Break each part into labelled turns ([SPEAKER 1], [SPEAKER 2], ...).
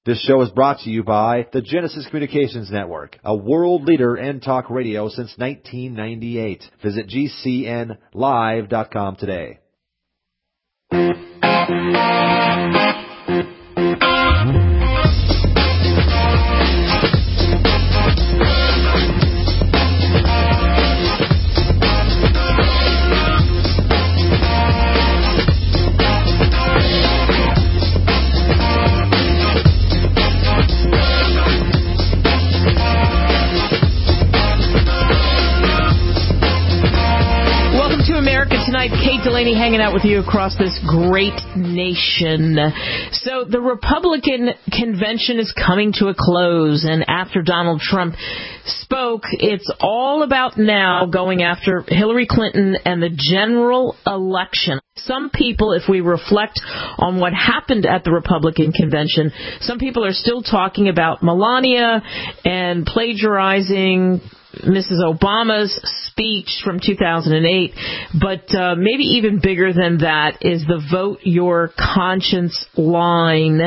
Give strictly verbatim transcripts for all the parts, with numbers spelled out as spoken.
[SPEAKER 1] This show is brought to you by the Genesis Communications Network, a world leader in talk radio since nineteen ninety-eight. Visit G C N live dot com today.
[SPEAKER 2] Tonight, Kate Delaney hanging out with you across this great nation. So the Republican convention is coming to a close, and after Donald Trump spoke, it's all about now going after Hillary Clinton and the general election. Some people, if we reflect on what happened at the Republican convention, some people are still talking about Melania and plagiarizing Missus Obama's speech from two thousand eight, but uh, maybe even bigger than that is the Vote Your Conscience line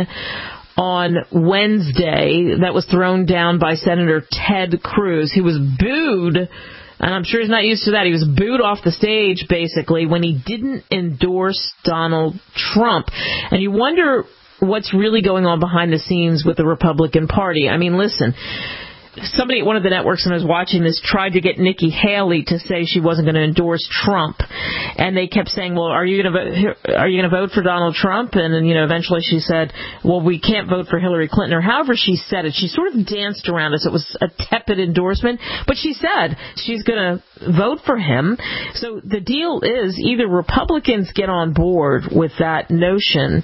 [SPEAKER 2] on Wednesday that was thrown down by Senator Ted Cruz. He was booed, and I'm sure he's not used to that. He was booed off the stage, basically, when he didn't endorse Donald Trump. And you wonder what's really going on behind the scenes with the Republican Party. I mean, listen, somebody at one of the networks when I was watching this tried to get Nikki Haley to say she wasn't going to endorse Trump, and they kept saying, "Well, are you going to are you going to vote for Donald Trump?" And then, you know, eventually she said, "Well, we can't vote for Hillary Clinton," or however she said it. She sort of danced around us. It was a tepid endorsement, but she said she's going to vote for him. So the deal is either Republicans get on board with that notion,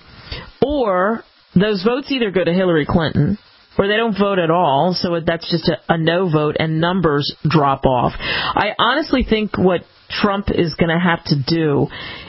[SPEAKER 2] or those votes either go to Hillary Clinton, or they don't vote at all, so that's just a, a no vote, and numbers drop off. I honestly think what Trump is going to have to do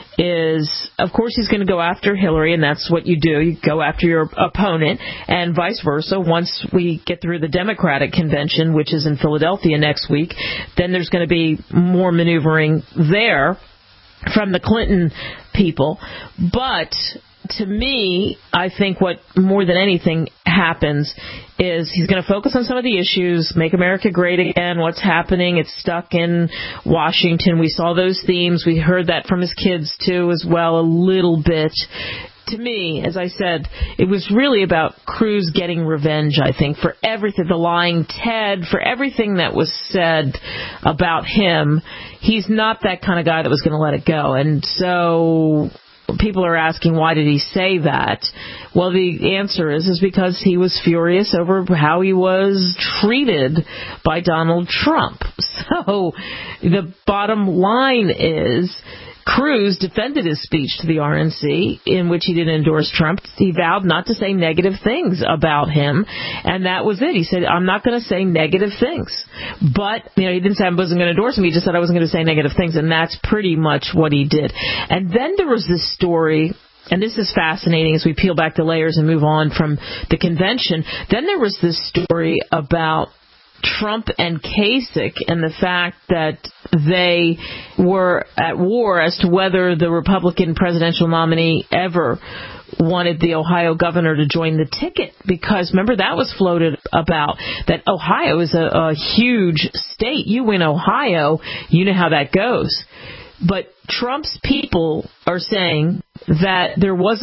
[SPEAKER 2] is, of course, he's going to go after Hillary, and that's what you do. You go after your opponent, and vice versa. Once we get through the Democratic convention, which is in Philadelphia next week, then there's going to be more maneuvering there from the Clinton people. But to me, I think what more than anything happens is he's going to focus on some of the issues, make America great again, what's happening. It's stuck in Washington. We saw those themes. We heard that from his kids, too, as well, a little bit. To me, as I said, it was really about Cruz getting revenge, I think, for everything, the lying Ted, for everything that was said about him. He's not that kind of guy that was going to let it go. And so people are asking, why did he say that? Well, the answer is, is because he was furious over how he was treated by Donald Trump. So the bottom line is, Cruz defended his speech to the R N C in which he didn't endorse Trump. He vowed not to say negative things about him, and that was it. He said, I'm not going to say negative things. But, you know, he didn't say I wasn't going to endorse him. He just said I wasn't going to say negative things, and that's pretty much what he did. And then there was this story, and this is fascinating as we peel back the layers and move on from the convention. Then there was this story about Trump and Kasich and the fact that they were at war as to whether the Republican presidential nominee ever wanted the Ohio governor to join the ticket, because remember that was floated about, that Ohio is a, a huge state. You win Ohio, you know how that goes. But Trump's people are saying that there was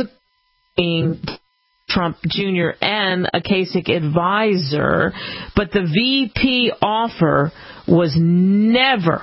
[SPEAKER 2] a Trump Junior and a Kasich advisor, but the V P offer was never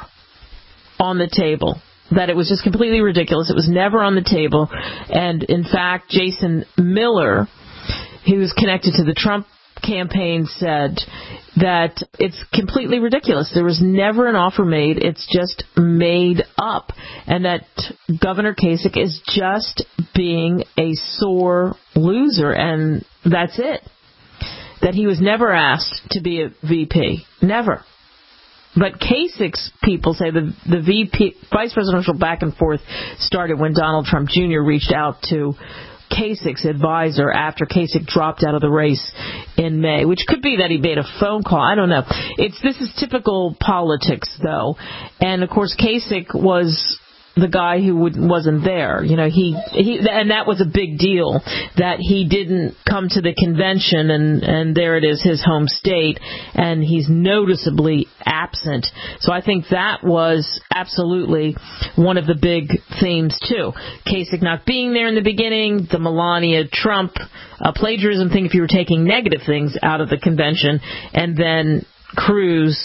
[SPEAKER 2] on the table. That it was just completely ridiculous. It was never on the table. And in fact, Jason Miller, who was connected to the Trump campaign, said that it's completely ridiculous. There was never an offer made. It's just made up. And that Governor Kasich is just being a sore loser, and that's it. That he was never asked to be a V P. Never. But Kasich's people say the the V P, vice presidential back and forth started when Donald Trump Junior reached out to Kasich's advisor after Kasich dropped out of the race in May, which could be that he made a phone call. I don't know. It's this is typical politics, though. And, of course, Kasich was the guy who would, wasn't there. You know, he, he, and that was a big deal, that he didn't come to the convention, and, and there it is, his home state, and he's noticeably absent. So I think that was absolutely one of the big themes, too. Kasich not being there in the beginning, the Melania Trump uh, plagiarism thing, if you were taking negative things out of the convention, and then Cruz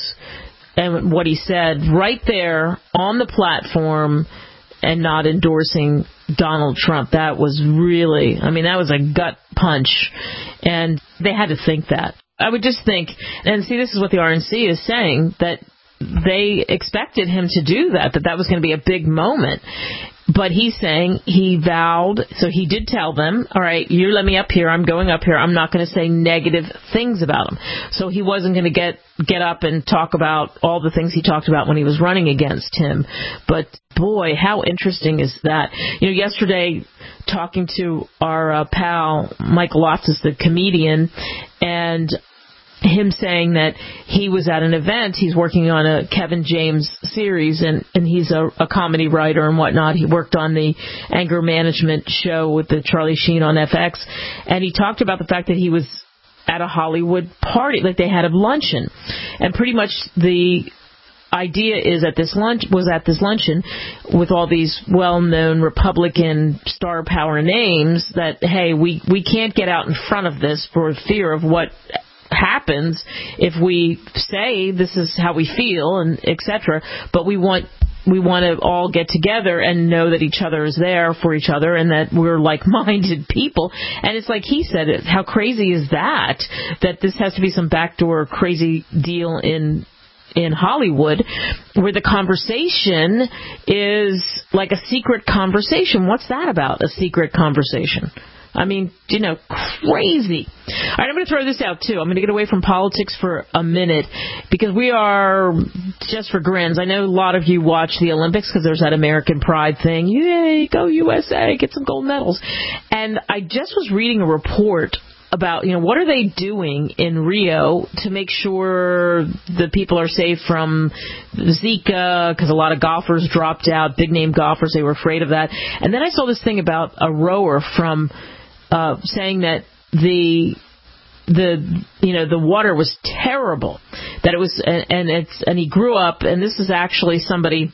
[SPEAKER 2] and what he said right there on the platform and not endorsing Donald Trump. That was really, I mean, that was a gut punch. And they had to think that. I would just think, and see, this is what the R N C is saying, that they expected him to do that, that that was going to be a big moment. But he's saying he vowed, so he did tell them, all right, you let me up here, I'm going up here, I'm not going to say negative things about him. So he wasn't going to get get up and talk about all the things he talked about when he was running against him. But, boy, how interesting is that? You know, yesterday, talking to our uh, pal, Michael Loftus, the comedian, and him saying that he was at an event, he's working on a Kevin James series, and, and he's a, a comedy writer and whatnot. He worked on the anger management show with the Charlie Sheen on F X, and he talked about the fact that he was at a Hollywood party, like they had a luncheon, and pretty much the idea is at this lunch was at this luncheon with all these well-known Republican star power names that, hey, we, we can't get out in front of this for fear of what happens if we say this is how we feel and et cetera. But we want we want to all get together and know that each other is there for each other and that we're like-minded people. And it's like he said, how crazy is that? That this has to be some backdoor crazy deal in in Hollywood where the conversation is like a secret conversation. What's that about, a secret conversation? I mean, you know, crazy. All right, I'm going to throw this out, too. I'm going to get away from politics for a minute because we are, just for grins, I know a lot of you watch the Olympics because there's that American pride thing. Yay, go U S A, get some gold medals. And I just was reading a report about, you know, what are they doing in Rio to make sure the people are safe from Zika, because a lot of golfers dropped out, big-name golfers, they were afraid of that. And then I saw this thing about a rower from uh, saying that the the you know the water was terrible, that it was, and, and it's and he grew up, and this is actually somebody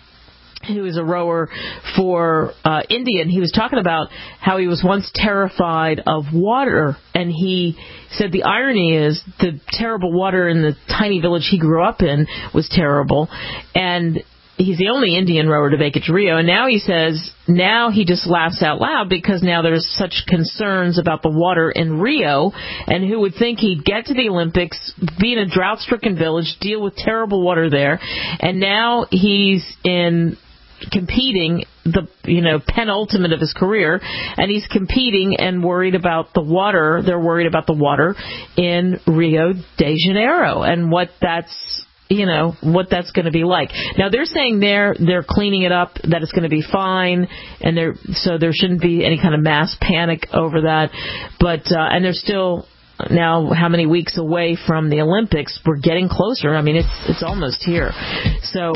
[SPEAKER 2] who is a rower for uh, India, and he was talking about how he was once terrified of water, and he said the irony is the terrible water in the tiny village he grew up in was terrible, and he's the only Indian rower to make it to Rio, and now he says, now he just laughs out loud because now there's such concerns about the water in Rio, and who would think he'd get to the Olympics, be in a drought-stricken village, deal with terrible water there, and now he's in competing, the you know penultimate of his career, and he's competing and worried about the water. They're worried about the water in Rio de Janeiro and what that's you know what that's going to be like. Now they're saying they're they're cleaning it up, that it's going to be fine, and they're so there shouldn't be any kind of mass panic over that. But uh, and they're still now how many weeks away from the Olympics? We're getting closer. I mean, it's it's almost here. So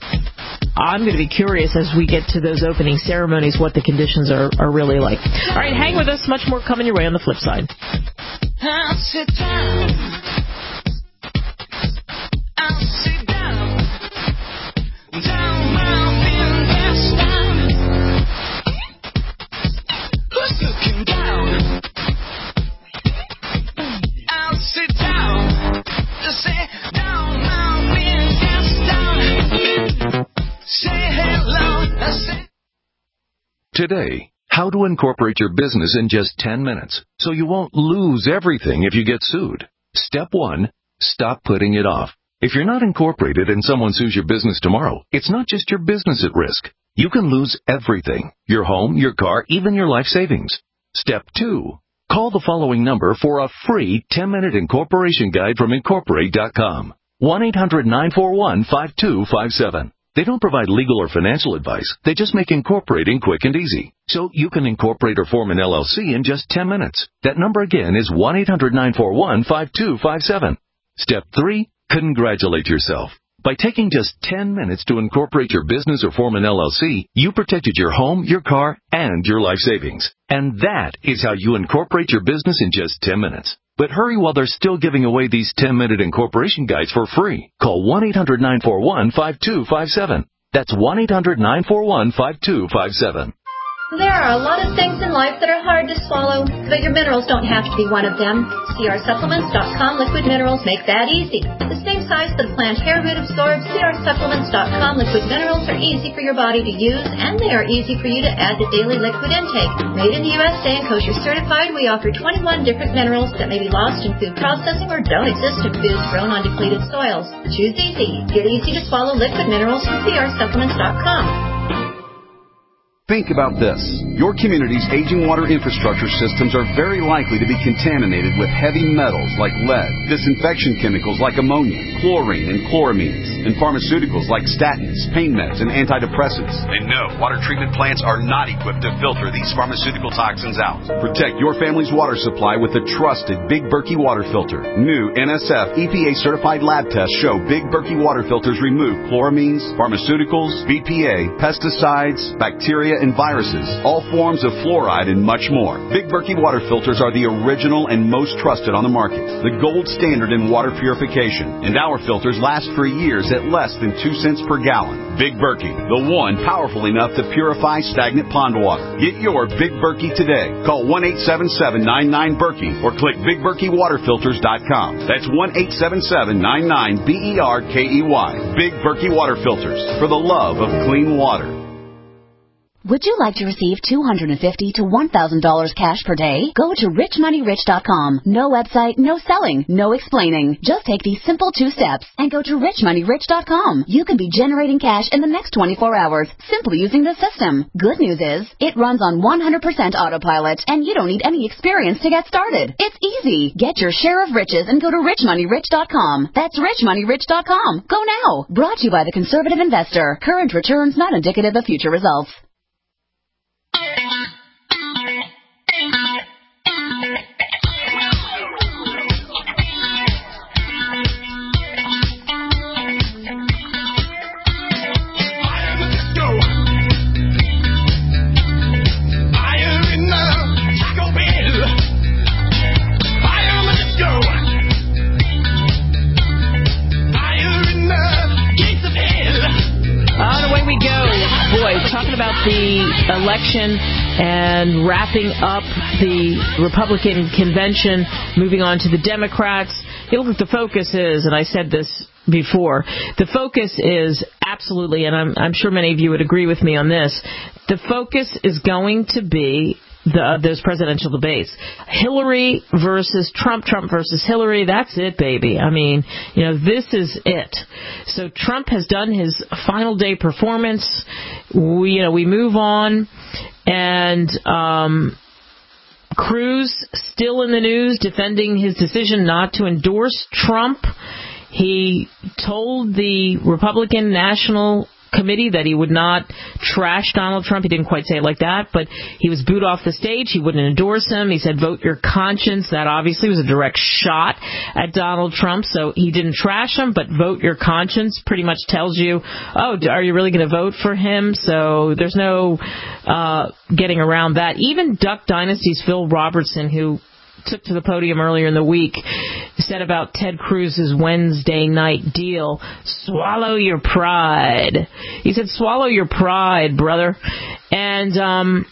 [SPEAKER 2] I'm going to be curious as we get to those opening ceremonies what the conditions are, are really like. All right, hang with us. Much more coming your way on the flip side.
[SPEAKER 3] I'll sit down. I'll sit down. Down mountain vista. Who's looking down? I'll sit down. Just say down mountain vista. Say hello. Say.
[SPEAKER 4] Today, how to incorporate your business in just ten minutes so you won't lose everything if you get sued. Step one, stop putting it off. If you're not incorporated and someone sues your business tomorrow, it's not just your business at risk. You can lose everything, your home, your car, even your life savings. Step two, call the following number for a free ten-minute incorporation guide from Incorporate dot com. one eight hundred nine four one five two five seven. They don't provide legal or financial advice. They just make incorporating quick and easy. So you can incorporate or form an L L C in just ten minutes. That number again is one eight hundred nine four one five two five seven. Step three, congratulate yourself. By taking just ten minutes to incorporate your business or form an L L C, you protected your home, your car, and your life savings. And that is how you incorporate your business in just ten minutes. But hurry while they're still giving away these ten-minute incorporation guides for free. Call one eight hundred nine four one five two five seven. That's one eight hundred nine four one five two five seven.
[SPEAKER 5] There are a lot of things in life that are hard to swallow, but your minerals don't have to be one of them. C R supplements dot com liquid minerals make that easy. The same size that a plant hair root absorbs, C R supplements dot com liquid minerals are easy for your body to use, and they are easy for you to add to daily liquid intake. Made in the U S A and kosher certified, we offer twenty-one different minerals that may be lost in food processing or don't exist in foods grown on depleted soils. Choose easy. Get easy to swallow liquid minerals from C R supplements dot com.
[SPEAKER 6] Think about this. Your community's aging water infrastructure systems are very likely to be contaminated with heavy metals like lead, disinfection chemicals like ammonia, chlorine and chloramines, and pharmaceuticals like statins, pain meds, and antidepressants. And no, water treatment plants are not equipped to filter these pharmaceutical toxins out. Protect your family's water supply with the trusted Big Berkey water filter. New N S F E P A-certified lab tests show Big Berkey water filters remove chloramines, pharmaceuticals, B P A, pesticides, bacteria, and viruses, all forms of fluoride, and much more. Big Berkey water filters are the original and most trusted on the market, the gold standard in water purification, and our filters last for years at less than two cents per gallon. Big Berkey, the one powerful enough to purify stagnant pond water. Get your Big Berkey today. Call one eight seven seven nine nine Berkey or click big berkey water filters dot com. That's one eight seven seven nine nine B E R K E Y. Big Berkey water filters, for the love of clean water.
[SPEAKER 7] Would you like to receive two hundred fifty dollars to one thousand dollars cash per day? Go to rich money rich dot com. No website, no selling, no explaining. Just take these simple two steps and go to rich money rich dot com. You can be generating cash in the next twenty-four hours simply using the system. Good news is, it runs on one hundred percent autopilot and you don't need any experience to get started. It's easy. Get your share of riches and go to rich money rich dot com. That's rich money rich dot com. Go now. Brought to you by the Conservative Investor. Current returns not indicative of future results.
[SPEAKER 2] Talking about the election and wrapping up the Republican convention, moving on to the Democrats. You look at the focus is, and I said this before, the focus is absolutely, and I'm, I'm sure many of you would agree with me on this, the focus is going to be the, those presidential debates. Hillary versus Trump, Trump versus Hillary, that's it, baby. I mean, you know, this is it. So Trump has done his final day performance. We, you know, we move on, and um, Cruz still in the news, defending his decision not to endorse Trump. He told the Republican National Committee that he would not trash Donald Trump. He didn't quite say it like that, but he was booed off the stage. He wouldn't endorse him. He said, vote your conscience. That obviously was a direct shot at Donald Trump, so he didn't trash him, but vote your conscience pretty much tells you, oh, are you really going to vote for him? So there's no uh, getting around that. Even Duck Dynasty's Phil Robertson, who took to the podium earlier in the week, said about Ted Cruz's Wednesday night deal, swallow your pride. He said, swallow your pride, brother. And, um,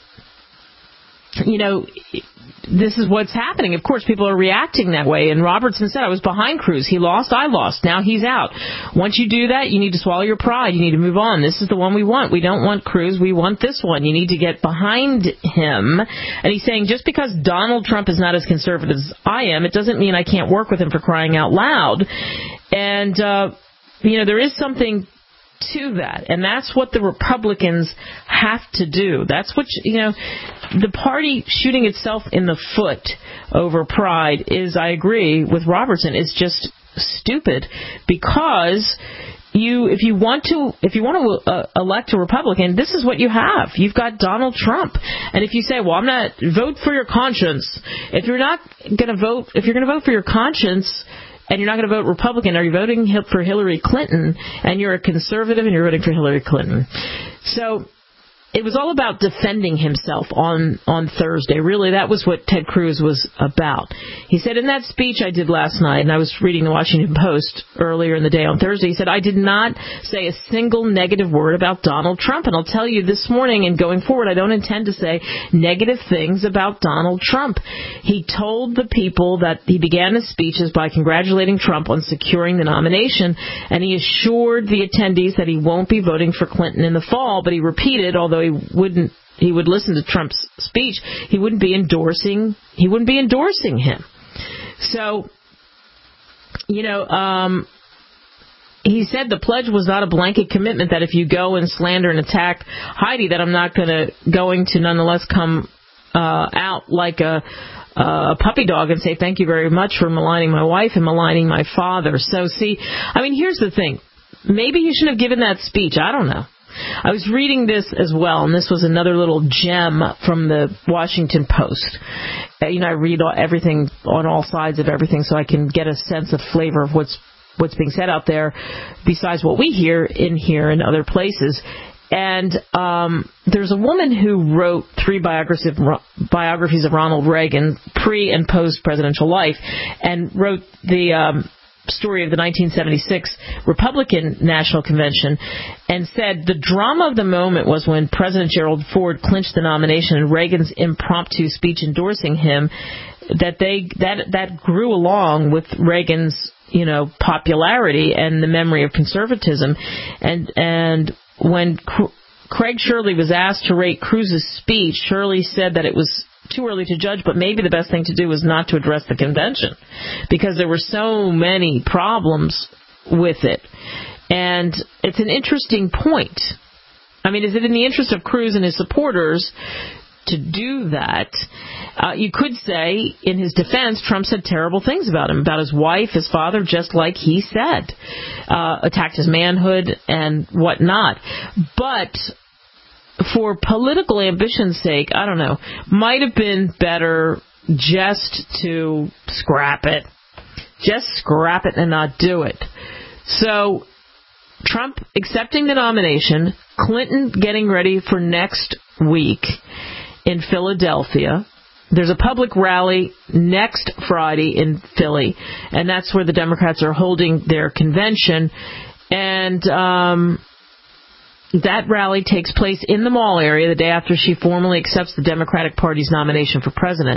[SPEAKER 2] you know, this is what's happening. Of course, people are reacting that way. And Robertson said, I was behind Cruz. He lost, I lost. Now he's out. Once you do that, you need to swallow your pride. You need to move on. This is the one we want. We don't want Cruz. We want this one. You need to get behind him. And he's saying, just because Donald Trump is not as conservative as I am, it doesn't mean I can't work with him, for crying out loud. And, uh, you know, there is something to that, and that's what the Republicans have to do. That's what, you know, the party shooting itself in the foot over pride is, I agree with Robertson, is just stupid, because you, if you want to, if you want to uh, elect a Republican, this is what you have. You've got Donald Trump, and if you say, well, I'm not, vote for your conscience. If you're not going to vote, if you're going to vote for your conscience, and you're not going to vote Republican, are you voting for Hillary Clinton, and you're a conservative and you're voting for Hillary Clinton? So it was all about defending himself on, on Thursday. Really, that was what Ted Cruz was about. He said, in that speech I did last night, and I was reading the Washington Post earlier in the day on Thursday, he said, I did not say a single negative word about Donald Trump. And I'll tell you this morning and going forward, I don't intend to say negative things about Donald Trump. He told the people that he began his speeches by congratulating Trump on securing the nomination, and he assured the attendees that he won't be voting for Clinton in the fall, but he repeated, although he wouldn't, he would listen to Trump's speech, he wouldn't be endorsing, he wouldn't be endorsing him. So, you know, um, he said the pledge was not a blanket commitment that if you go and slander and attack Heidi, that I'm not going to, going to nonetheless come uh, out like a, a puppy dog and say thank you very much for maligning my wife and maligning my father. So, see, I mean, here's the thing. Maybe he shouldn't have given that speech. I don't know. I was reading this as well, and this was another little gem from the Washington Post. Uh, you know, I read all, everything on all sides of everything so I can get a sense of flavor of what's what's being said out there besides what we hear in here and other places. And um, there's a woman who wrote three biographies of, biographies of Ronald Reagan, pre- and post-presidential life, and wrote the Um, story of the nineteen seventy-six Republican National Convention, and said the drama of the moment was when President Gerald Ford clinched the nomination and Reagan's impromptu speech endorsing him, that they that that grew along with Reagan's, you know, popularity and the memory of conservatism. And and when Cr- Craig Shirley was asked to rate Cruz's speech, Shirley said that it was too early to judge, but maybe the best thing to do was not to address the convention because there were so many problems with it. And it's an interesting point. I mean, is it in the interest of Cruz and his supporters to do that? Uh, you could say, in his defense, Trump said terrible things about him, about his wife, his father, just like he said, uh, attacked his manhood and whatnot. But for political ambition's sake, I don't know, might have been better just to scrap it. Just scrap it and not do it. So, Trump accepting the nomination, Clinton getting ready for next week in Philadelphia. There's a public rally next Friday in Philly, and that's where the Democrats are holding their convention. And um that rally takes place in the mall area the day after she formally accepts the Democratic Party's nomination for president.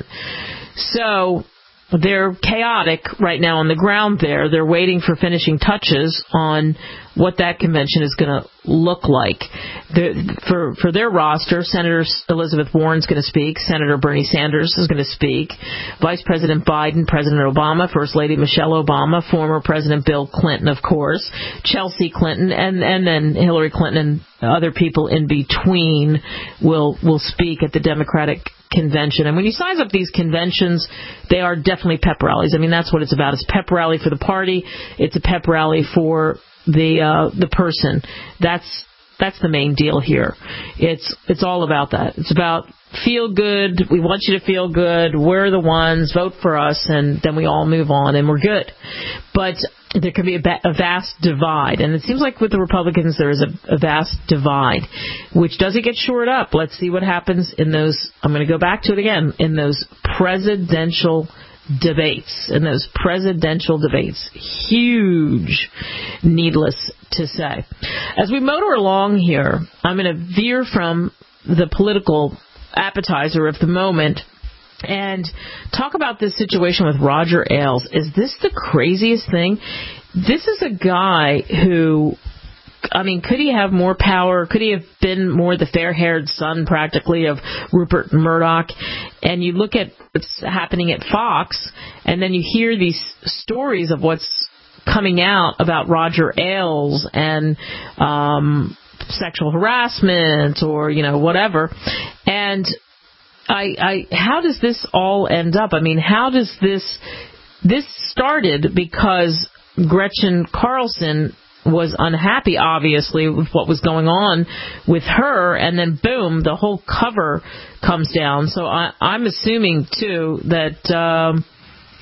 [SPEAKER 2] So they're chaotic right now on the ground there. They're waiting for finishing touches on what that convention is going to look like. The, for, for their roster, Senator Elizabeth Warren's going to speak. Senator Bernie Sanders is going to speak. Vice President Biden, President Obama, First Lady Michelle Obama, former President Bill Clinton, of course, Chelsea Clinton, and, and then Hillary Clinton and other people in between will will speak at the Democratic convention. And when you size up these conventions, they are definitely pep rallies. I mean, that's what it's about. It's a pep rally for the party. It's a pep rally for the uh, the person. That's that's the main deal here. It's it's all about that. It's about feel good. We want you to feel good. We're the ones. Vote for us, and then we all move on, and we're good. But there can be a, ba- a vast divide, and it seems like with the Republicans there is a, a vast divide, which doesn't get shored up. Let's see what happens in those, I'm going to go back to it again, in those presidential debates, in those presidential debates. Huge, needless to say. As we motor along here, I'm going to veer from the political appetizer of the moment and talk about this situation with Roger Ailes. Is this the craziest thing? This is a guy who, I mean, could he have more power? Could he have been more the fair-haired son, practically, of Rupert Murdoch? And you look at what's happening at Fox, and then you hear these stories of what's coming out about Roger Ailes and um, sexual harassment or, you know, whatever. And I, I, how does this all end up? I mean, how does this, this started because Gretchen Carlson was unhappy, obviously, with what was going on with her, and then boom, the whole cover comes down. So I, I'm assuming, too, that um,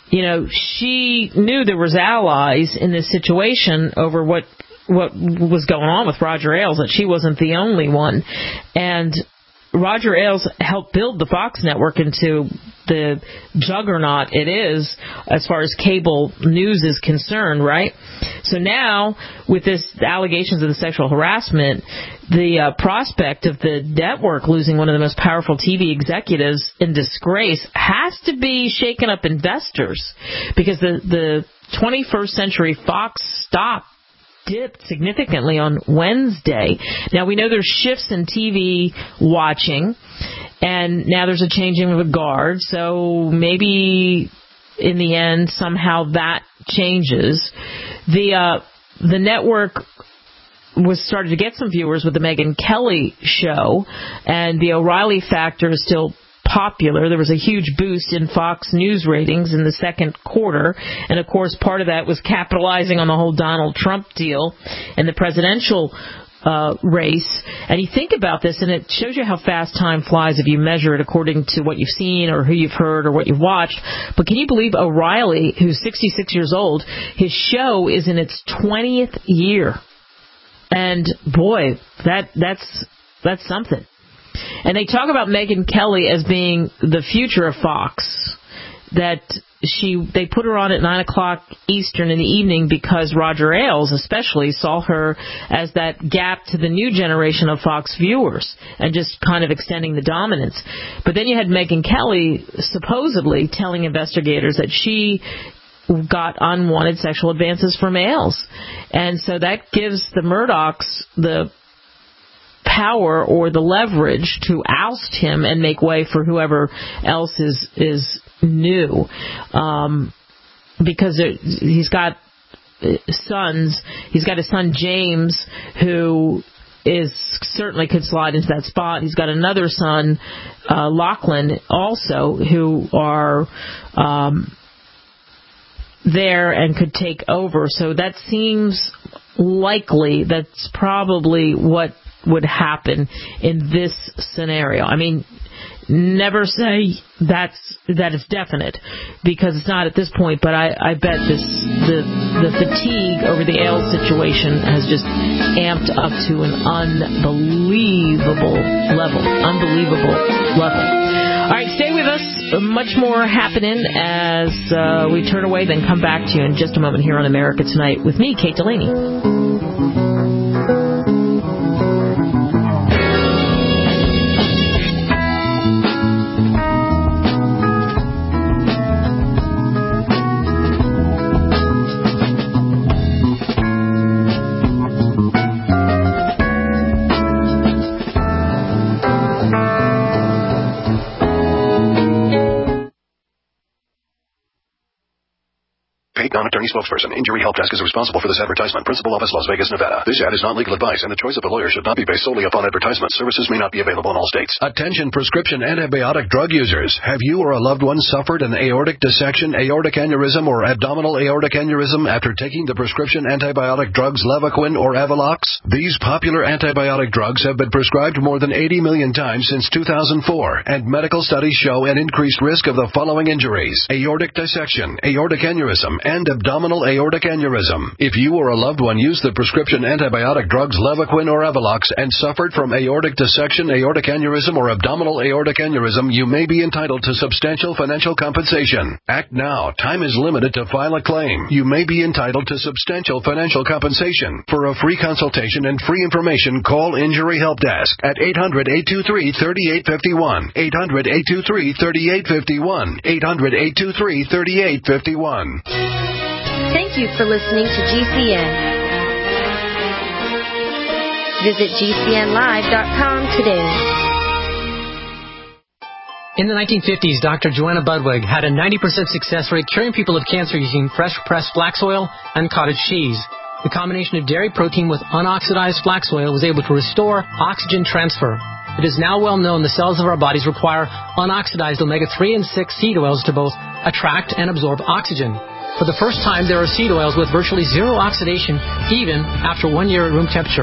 [SPEAKER 2] you know, she knew there was allies in this situation over what what was going on with Roger Ailes, that she wasn't the only one. And Roger Ailes helped build the Fox network into the juggernaut it is as far as cable news is concerned, right? So now, with this allegations of the sexual harassment, the uh, prospect of the network losing one of the most powerful T V executives in disgrace has to be shaking up investors, because the, the twenty-first Century Fox stock dipped significantly on Wednesday. Now, we know there's shifts in T V watching, and now there's a changing of the guard, so maybe in the end somehow that changes. The uh, the network was started to get some viewers with the Megyn Kelly show, and the O'Reilly factor is still popular. There was a huge boost in Fox News ratings in the second quarter, and of course part of that was capitalizing on the whole Donald Trump deal and the presidential uh, race. And you think about this, and it shows you how fast time flies if you measure it according to what you've seen or who you've heard or what you've watched. But can you believe O'Reilly, who's sixty-six years old, his show is in its twentieth year? And boy, that that's that's something. And they talk about Megyn Kelly as being the future of Fox, that she they put her on at nine o'clock Eastern in the evening because Roger Ailes especially saw her as that gap to the new generation of Fox viewers and just kind of extending the dominance. But then you had Megyn Kelly supposedly telling investigators that she got unwanted sexual advances from Ailes. And so that gives the Murdochs the power or the leverage to oust him and make way for whoever else is is new, um, because it, he's got sons. He's got a son James, who is certainly could slide into that spot. He's got another son, uh, Lachlan, also, who are um, there and could take over. So that seems likely. That's probably what would happen in this scenario. I mean, never say that's that is definite, because it's not at this point, but I, I bet this the the fatigue over the Ailes situation has just amped up to an unbelievable level. Unbelievable level. All right, stay with us. Much more happening as uh, we turn away, then come back to you in just a moment here on America Tonight with me, Kate Delaney.
[SPEAKER 8] Non-attorney spokesperson. Injury Help Desk is responsible for this advertisement. Principal office, Las Vegas, Nevada. This ad is not legal advice, and the choice of a lawyer should not be based solely upon advertisement. Services may not be available in all states. Attention prescription antibiotic drug users. Have you or a loved one suffered an aortic dissection, aortic aneurysm, or abdominal aortic aneurysm after taking the prescription antibiotic drugs Levaquin or Avelox? These popular antibiotic drugs have been prescribed more than eighty million times since two thousand four, and medical studies show an increased risk of the following injuries: aortic dissection, aortic aneurysm, and abdominal aortic aneurysm. If you or a loved one used the prescription antibiotic drugs Levaquin or Avelox and suffered from aortic dissection, aortic aneurysm, or abdominal aortic aneurysm, you may be entitled to substantial financial compensation. Act now. Time is limited to file a claim. You may be entitled to substantial financial compensation. For a free consultation and free information, call Injury Help Desk at eight hundred, eight two three, three eight five one, eight hundred, eight two three, three eight five one, eight hundred, eight two three, three eight five one.
[SPEAKER 9] Thank you for listening to G C N. Visit G C N live dot com today.
[SPEAKER 10] In the nineteen fifties, Doctor Joanna Budwig had a ninety percent success rate curing people of cancer using fresh-pressed flax oil and cottage cheese. The combination of dairy protein with unoxidized flax oil was able to restore oxygen transfer. It is now well known the cells of our bodies require unoxidized omega three and six seed oils to both attract and absorb oxygen. For the first time, there are seed oils with virtually zero oxidation, even after one year at room temperature.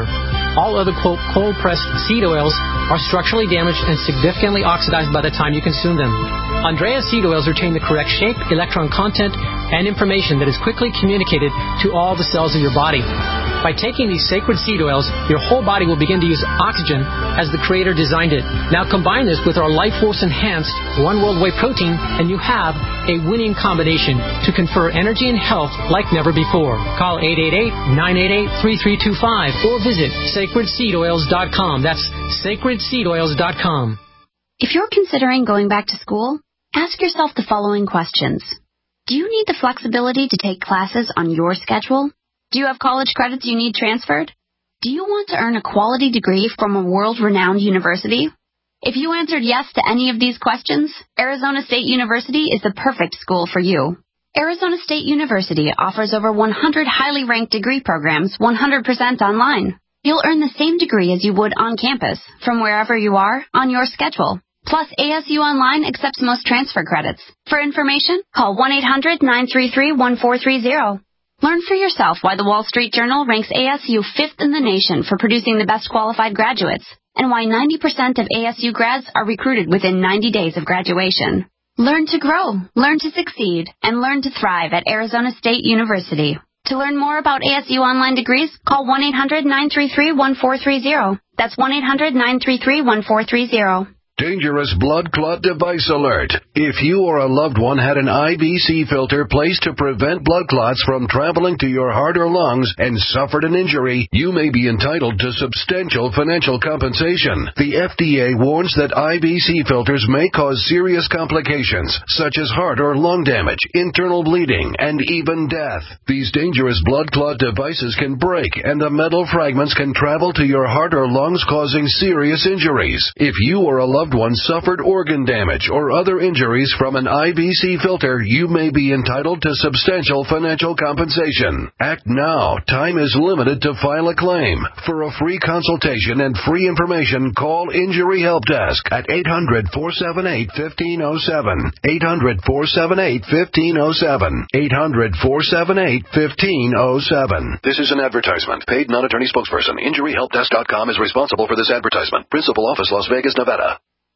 [SPEAKER 10] all other cold-pressed seed oils are structurally damaged and significantly oxidized by the time you consume them. Andrea seed oils retain the correct shape, electron content, and information that is quickly communicated to all the cells of your body. By taking these sacred seed oils, your whole body will begin to use oxygen as the Creator designed it. Now combine this with our Life Force Enhanced One World Whey Protein, and you have a winning combination to confer energy and health like never before. Call eight eight eight, nine eight eight, three three two five or visit sacred seed oils dot com. That's sacred seed oils dot com.
[SPEAKER 7] If you're considering going back to school, ask yourself the following questions. Do you need the flexibility to take classes on your schedule? Do you have college credits you need transferred? Do you want to earn a quality degree from a world-renowned university? If you answered yes to any of these questions, Arizona State University is the perfect school for you. Arizona State University offers over one hundred highly ranked degree programs one hundred percent online. You'll earn the same degree as you would on campus, from wherever you are, on your schedule. Plus, A S U Online accepts most transfer credits. For information, call one eight hundred, nine three three, one four three zero. Learn for yourself why the Wall Street Journal ranks A S U fifth in the nation for producing the best qualified graduates, and why ninety percent of A S U grads are recruited within ninety days of graduation. Learn to grow, learn to succeed, and learn to thrive at Arizona State University. To learn more about A S U Online degrees, call one eight hundred, nine three three, one four three zero. That's one eight hundred, nine three three, one four three zero.
[SPEAKER 8] Dangerous blood clot device alert. If you or a loved one had an I V C filter placed to prevent blood clots from traveling to your heart or lungs and suffered an injury, you may be entitled to substantial financial compensation. The F D A warns that I V C filters may cause serious complications, such as heart or lung damage, internal bleeding, and even death. These dangerous blood clot devices can break, and the metal fragments can travel to your heart or lungs, causing serious injuries. If you or a loved one suffered organ damage or other injuries from an I V C filter, you may be entitled to substantial financial compensation. Act now. Time is limited to file a claim. For a free consultation and free information, call Injury Help Desk at eight hundred, four seven eight, one five zero seven. eight hundred, four seven eight, one five zero seven. eight hundred, four seven eight, one five zero seven. This is an advertisement. Paid non-attorney spokesperson. Injury Help Desk dot com is responsible for this advertisement. Principal office, Las Vegas, Nevada.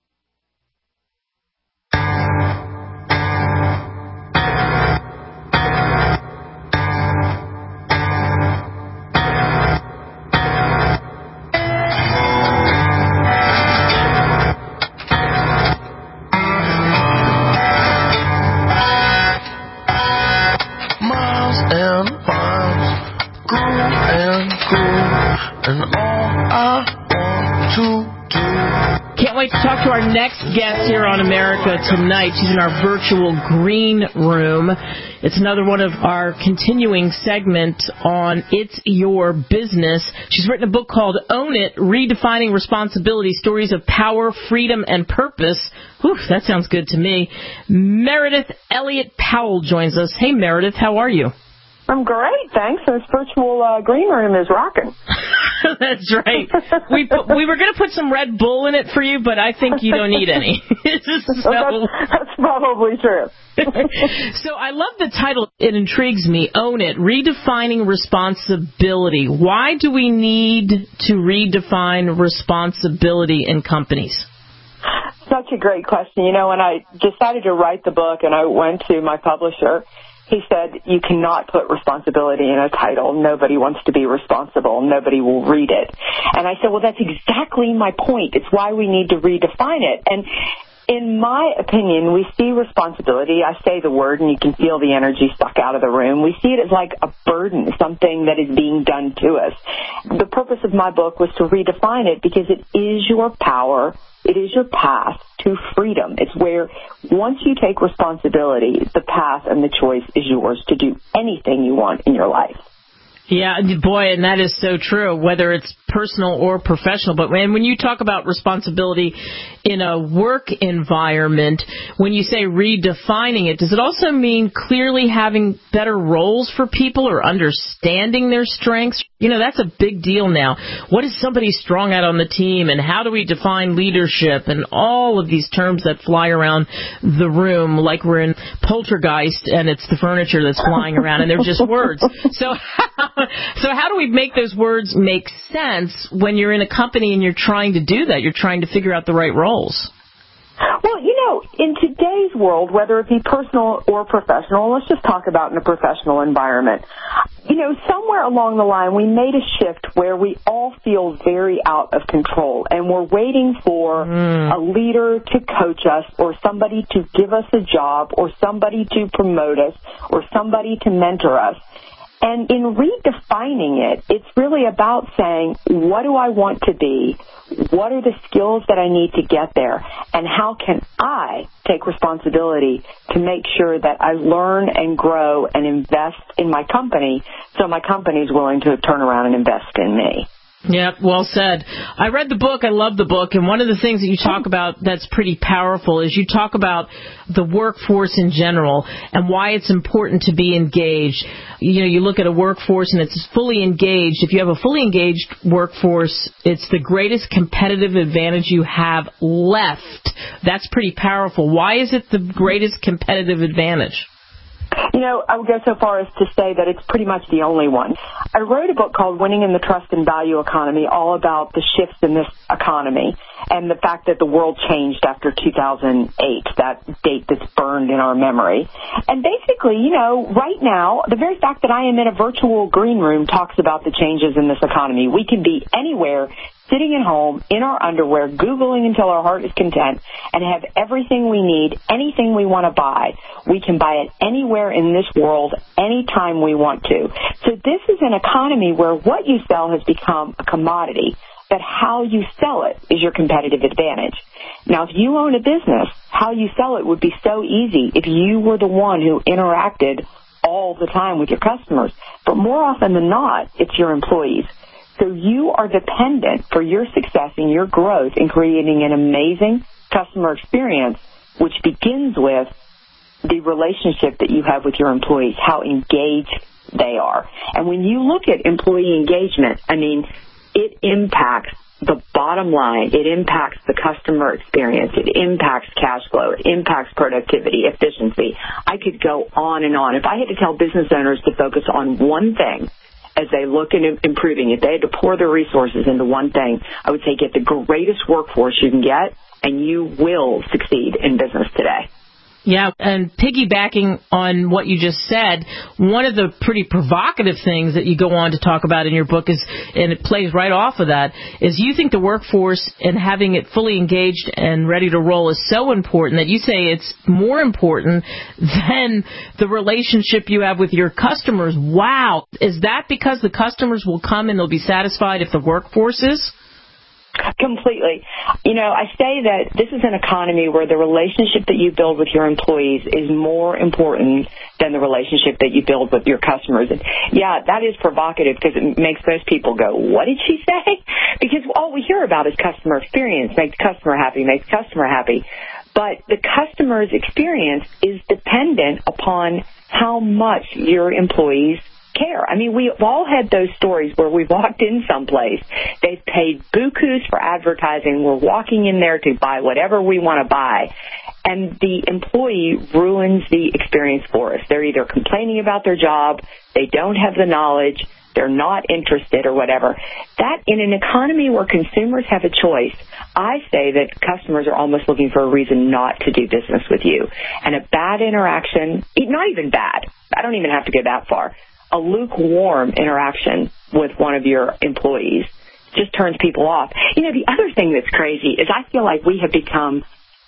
[SPEAKER 2] Can't wait to talk to our next guest here on America Tonight. She's in our virtual green room. It's another one of our continuing segment on It's Your Business. She's written a book called Own It, Redefining Responsibility, Stories of Power, Freedom, and Purpose. Whew, that sounds good to me. Meredith Elliott Powell joins us. Hey, Meredith, how are you?
[SPEAKER 11] I'm great, thanks. This virtual uh, green room is rocking.
[SPEAKER 2] That's right. We put, we were going to put some Red Bull in it for you, but I think you don't need any. so,
[SPEAKER 11] well, that's, that's probably true.
[SPEAKER 2] So I love the title. It intrigues me. Own It, Redefining Responsibility. Why do we need to redefine responsibility in companies?
[SPEAKER 11] Such a great question. You know, when I decided to write the book and I went to my publisher, he said, you cannot put responsibility in a title. Nobody wants to be responsible. Nobody will read it. And I said, well, that's exactly my point. It's why we need to redefine it. And in my opinion, we see responsibility. I say the word and you can feel the energy suck out of the room. We see it as like a burden, something that is being done to us. The purpose of my book was to redefine it because it is your power. It is your path to freedom. It's where once you take responsibility, the path and the choice is yours to do anything you want in your life.
[SPEAKER 2] Yeah, boy, and that is so true, whether it's personal or professional. But when, when you talk about responsibility in a work environment, when you say redefining it, does it also mean clearly having better roles for people or understanding their strengths? You know, that's a big deal now. What is somebody strong at on the team, and how do we define leadership, and all of these terms that fly around the room like we're in Poltergeist and it's the furniture that's flying around and they're just words. So So how do we make those words make sense when you're in a company and you're trying to do that? You're trying to figure out the right roles.
[SPEAKER 11] Well, you know, in today's world, whether it be personal or professional, let's just talk about in a professional environment. You know, somewhere along the line, we made a shift where we all feel very out of control, and we're waiting for mm. a leader to coach us, or somebody to give us a job, or somebody to promote us, or somebody to mentor us. And in redefining it, it's really about saying, what do I want to be? What are the skills that I need to get there? And how can I take responsibility to make sure that I learn and grow and invest in my company so my company is willing to turn around and invest in me?
[SPEAKER 2] Yeah, well said. I read the book. I love the book. And one of the things that you talk about that's pretty powerful is you talk about the workforce in general and why it's important to be engaged. You know, you look at a workforce and it's fully engaged. If you have a fully engaged workforce, it's the greatest competitive advantage you have left. That's pretty powerful. Why is it the greatest competitive advantage?
[SPEAKER 11] You know, I would go so far as to say that it's pretty much the only one. I wrote a book called Winning in the Trust and Value Economy, all about the shifts in this economy and the fact that the world changed after two thousand eight, that date that's burned in our memory. And basically, you know, right now, the very fact that I am in a virtual green room talks about the changes in this economy. We can be anywhere, sitting at home in our underwear, Googling until our heart is content, and have everything we need, anything we want to buy. We can buy it anywhere in this world, anytime we want to. So this is an economy where what you sell has become a commodity, but how you sell it is your competitive advantage. Now, if you own a business, how you sell it would be so easy if you were the one who interacted all the time with your customers. But more often than not, it's your employees. So you are dependent for your success and your growth in creating an amazing customer experience, which begins with the relationship that you have with your employees, how engaged they are. And when you look at employee engagement, I mean, it impacts the bottom line. It impacts the customer experience. It impacts cash flow. It impacts productivity, efficiency. I could go on and on. If I had to tell business owners to focus on one thing as they look at improving, if they had to pour their resources into one thing, I would say get the greatest workforce you can get, and you will succeed in business today.
[SPEAKER 2] Yeah, and piggybacking on what you just said, one of the pretty provocative things that you go on to talk about in your book is, and it plays right off of that, is you think the workforce and having it fully engaged and ready to roll is so important that you say it's more important than the relationship you have with your customers. Wow. Is that because the customers will come and they'll be satisfied if the workforce is?
[SPEAKER 11] Completely. You know, I say that this is an economy where the relationship that you build with your employees is more important than the relationship that you build with your customers. And yeah, that is provocative because it makes most people go, what did she say? Because all we hear about is customer experience, makes customer happy, makes customer happy. But the customer's experience is dependent upon how much your employees care. I mean, we've all had those stories where we've walked in someplace, they've paid bukus for advertising, we're walking in there to buy whatever we want to buy, and the employee ruins the experience for us. They're either complaining about their job, they don't have the knowledge, they're not interested or whatever. That, in an economy where consumers have a choice, I say that customers are almost looking for a reason not to do business with you. And a bad interaction, not even bad, I don't even have to go that far, a lukewarm interaction with one of your employees just turns people off. You know, the other thing that's crazy is I feel like we have become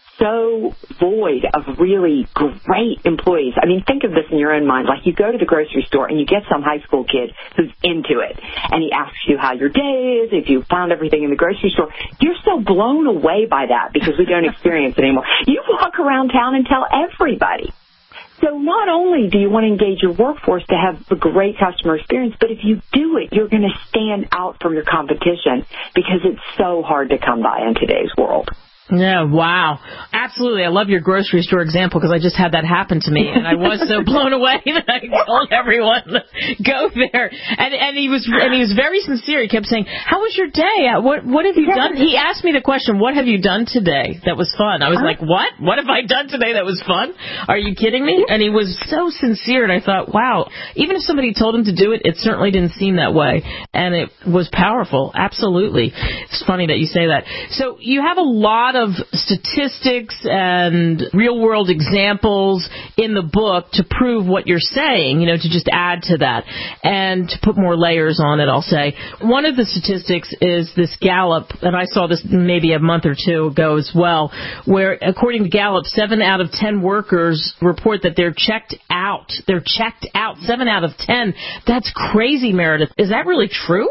[SPEAKER 11] so void of really great employees. I mean, think of this in your own mind. Like, you go to the grocery store and you get some high school kid who's into it, and he asks you how your day is, if you found everything in the grocery store. You're so blown away by that because we don't experience it anymore. You walk around town and tell everybody. So not only do you want to engage your workforce to have a great customer experience, but if you do it, you're going to stand out from your competition because it's so hard to come by in today's world.
[SPEAKER 2] Yeah, wow. Absolutely. I love your grocery store example because I just had that happen to me, and I was so blown away that I told everyone, go there. And and he was and he was very sincere. He kept saying, how was your day? What what have you done? He asked me the question, what have you done today that was fun? I was like, what? What have I done today that was fun? Are you kidding me? And he was so sincere, and I thought, wow, even if somebody told him to do it, it certainly didn't seem that way. And it was powerful. Absolutely. It's funny that you say that. So you have a lot of statistics and real-world examples in the book to prove what you're saying, you know, to just add to that and to put more layers on it, I'll say. One of the statistics is this Gallup, and I saw this maybe a month or two ago as well, where according to Gallup, seven out of ten workers report that they're checked out. They're checked out. Seven out of ten. That's crazy, Meredith. Is that really true?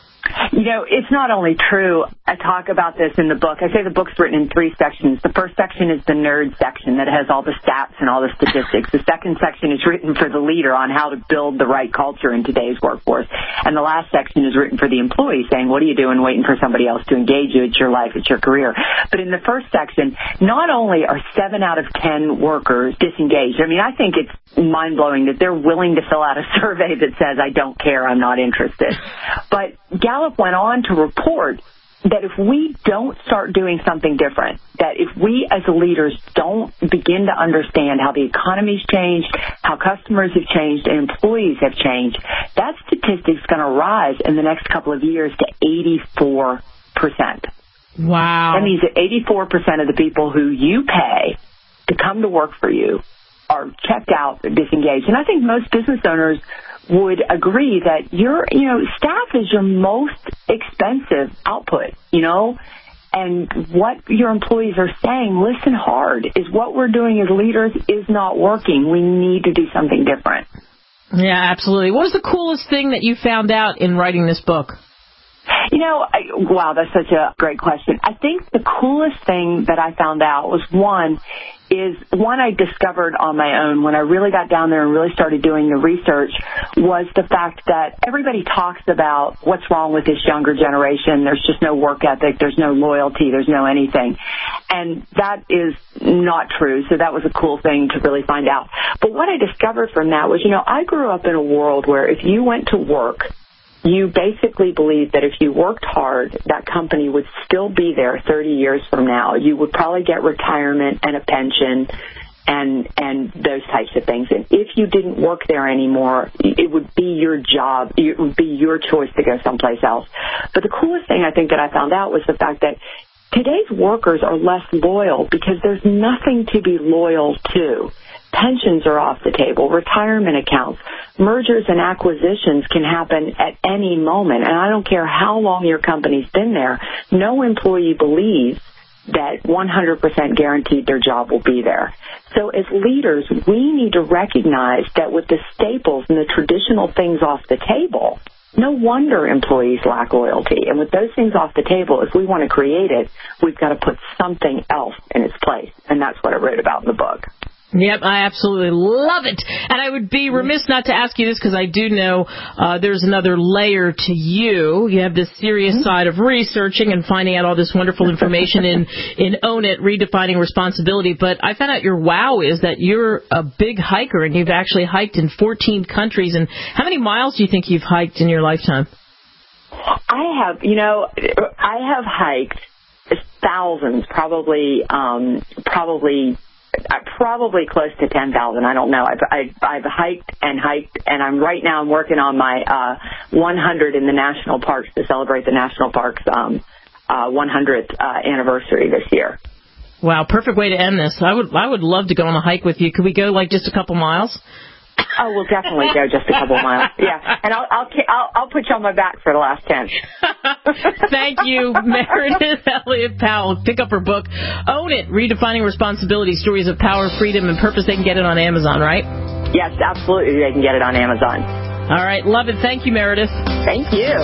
[SPEAKER 11] You know, it's not only true. I talk about this in the book. I say the book's written in three sections. The first section is the nerd section that has all the stats and all the statistics. The second section is written for the leader on how to build the right culture in today's workforce. And the last section is written for the employee, saying, what are you doing waiting for somebody else to engage you? It's your life. It's your career. But in the first section, not only are seven out of ten workers disengaged, I mean, I think it's mind-blowing that they're willing to fill out a survey that says, I don't care, I'm not interested. But Gallup went on to report that if we don't start doing something different, that if we as leaders don't begin to understand how the economy's changed, how customers have changed, and employees have changed, that statistic's going to rise in the next couple of years to eighty-four percent.
[SPEAKER 2] Wow.
[SPEAKER 11] That means that eighty-four percent of the people who you pay to come to work for you are checked out, disengaged. And I think most business owners would agree that your, you know, staff is your most expensive output, you know, and what your employees are saying, listen hard, is what we're doing as leaders is not working. We need to do something different.
[SPEAKER 2] Yeah, absolutely. What was the coolest thing that you found out in writing this book?
[SPEAKER 11] You know, I, wow, that's such a great question. I think the coolest thing that I found out was one, is one I discovered on my own when I really got down there and really started doing the research, was the fact that everybody talks about what's wrong with this younger generation. There's just no work ethic. There's no loyalty. There's no anything. And that is not true. So that was a cool thing to really find out. But what I discovered from that was, you know, I grew up in a world where if you went to work, you basically believed that if you worked hard, that company would still be there thirty years from now. You would probably get retirement and a pension and and those types of things. And if you didn't work there anymore, it would be your job. It would be your choice to go someplace else. But the coolest thing I think that I found out was the fact that today's workers are less loyal because there's nothing to be loyal to. Pensions are off the table, retirement accounts, mergers and acquisitions can happen at any moment. And I don't care how long your company's been there, no employee believes that one hundred percent guaranteed their job will be there. So as leaders, we need to recognize that with the staples and the traditional things off the table, no wonder employees lack loyalty. And with those things off the table, if we want to create it, we've got to put something else in its place. And that's what I wrote about in the book.
[SPEAKER 2] Yep, I absolutely love it. And I would be remiss not to ask you this because I do know uh, there's another layer to you. You have this serious side of researching and finding out all this wonderful information in, in Own It, Redefining Responsibility. But I found out your wow is that you're a big hiker and you've actually hiked in fourteen countries. And how many miles do you think you've hiked in your lifetime?
[SPEAKER 11] I have, you know, I have hiked thousands, probably, um, probably... Probably close to ten thousand. I don't know. I've, I've, I've hiked and hiked, and I'm right now I'm working on my uh, one hundred in the national parks to celebrate the national parks um, uh, one hundredth uh, anniversary this year.
[SPEAKER 2] Wow, perfect way to end this. I would I would love to go on a hike with you. Could we go like just a couple miles?
[SPEAKER 11] Oh, we'll definitely go just a couple miles. Yeah, and I'll I'll I'll, I'll put you on my back for the last ten.
[SPEAKER 2] Thank you, Meredith Elliott Powell. Pick up her book, Own It, Redefining Responsibility, Stories of Power, Freedom, and Purpose. They can get it on Amazon, right?
[SPEAKER 11] Yes, absolutely. They can get it on Amazon.
[SPEAKER 2] All right, love it. Thank you, Meredith.
[SPEAKER 11] Thank you.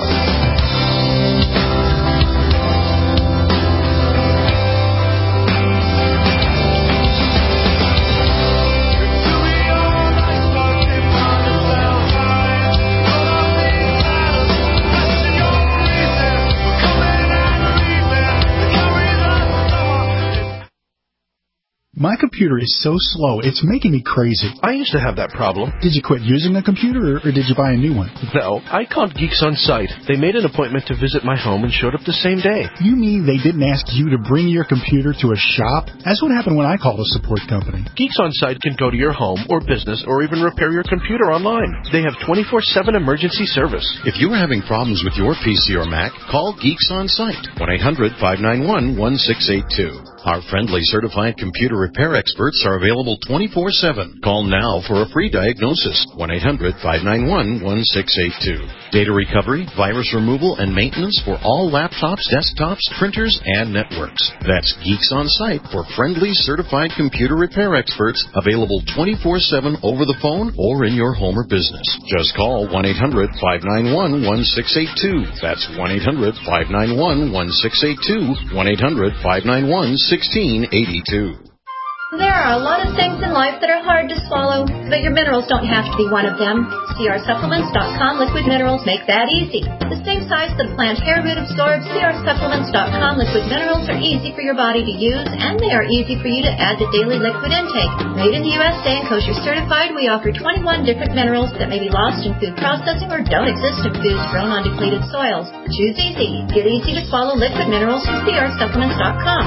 [SPEAKER 12] computer is so slow, it's making me crazy.
[SPEAKER 13] I used to have that problem.
[SPEAKER 12] Did you quit using the computer, or, or did you buy a new one?
[SPEAKER 13] No, I called Geeks On Site. They made an appointment to visit my home and showed up the same day.
[SPEAKER 12] You mean they didn't ask you to bring your computer to a shop? That's what happened when I called a support company.
[SPEAKER 13] Geeks On Site can go to your home or business or even repair your computer online. They have twenty-four seven emergency service.
[SPEAKER 8] If you are having problems with your P C or Mac, call Geeks On Site, one eight hundred five nine one one six eight two. Our friendly certified computer repair experts are available twenty-four seven. Call now for a free diagnosis, one eight hundred five nine one one six eight two. Data recovery, virus removal, and maintenance for all laptops, desktops, printers, and networks. That's Geeks On Site for friendly certified computer repair experts, available twenty-four seven over the phone or in your home or business. Just call one eight hundred five nine one one six eight two. That's one eight hundred five nine one one six eight two, one eight hundred five nine one one six eight two.
[SPEAKER 5] There are a lot of things in life that are hard to swallow, but your minerals don't have to be one of them. C R supplements dot com liquid minerals make that easy. The same size that a plant hair root absorbs, C R supplements dot com liquid minerals are easy for your body to use, and they are easy for you to add to daily liquid intake. Made in the U S A and kosher certified, we offer twenty-one different minerals that may be lost in food processing or don't exist in foods grown on depleted soils. Choose easy. Get easy to swallow liquid minerals from C R supplements dot com.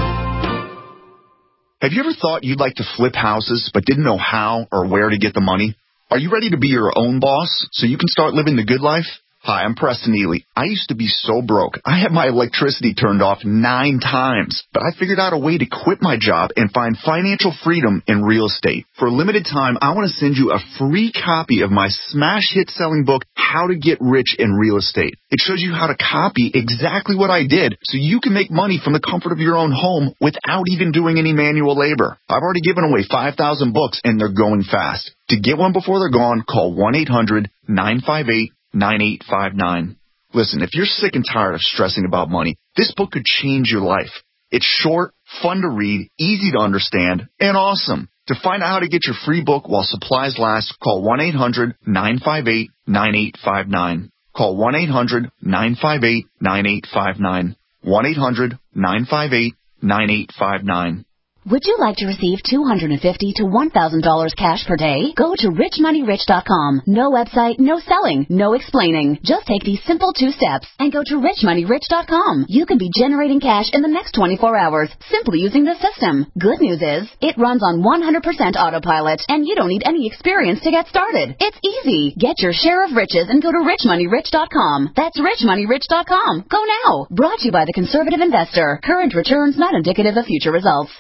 [SPEAKER 14] Have you ever thought you'd like to flip houses but didn't know how or where to get the money? Are you ready to be your own boss so you can start living the good life? Hi, I'm Preston Ely. I used to be so broke. I had my electricity turned off nine times, but I figured out a way to quit my job and find financial freedom in real estate. For a limited time, I want to send you a free copy of my smash hit selling book, How to Get Rich in Real Estate. It shows you how to copy exactly what I did so you can make money from the comfort of your own home without even doing any manual labor. I've already given away five thousand books and they're going fast. To get one before they're gone, call one eight hundred nine five eight nine eight five nine. Listen, if you're sick and tired of stressing about money, this book could change your life. It's short, fun to read, easy to understand, and awesome. To find out how to get your free book while supplies last, call one eight hundred nine five eight nine eight five nine. Call one eight hundred nine five eight nine eight five nine. one eight hundred nine five eight nine eight five nine.
[SPEAKER 7] Would you like to receive two hundred fifty to one thousand dollars cash per day? Go to rich money rich dot com. No website, no selling, no explaining. Just take these simple two steps and go to rich money rich dot com. You can be generating cash in the next twenty-four hours simply using the system. Good news is, it runs on one hundred percent autopilot and you don't need any experience to get started. It's easy. Get your share of riches and go to rich money rich dot com. That's rich money rich dot com. Go now. Brought to you by the Conservative Investor. Current returns not indicative of future results.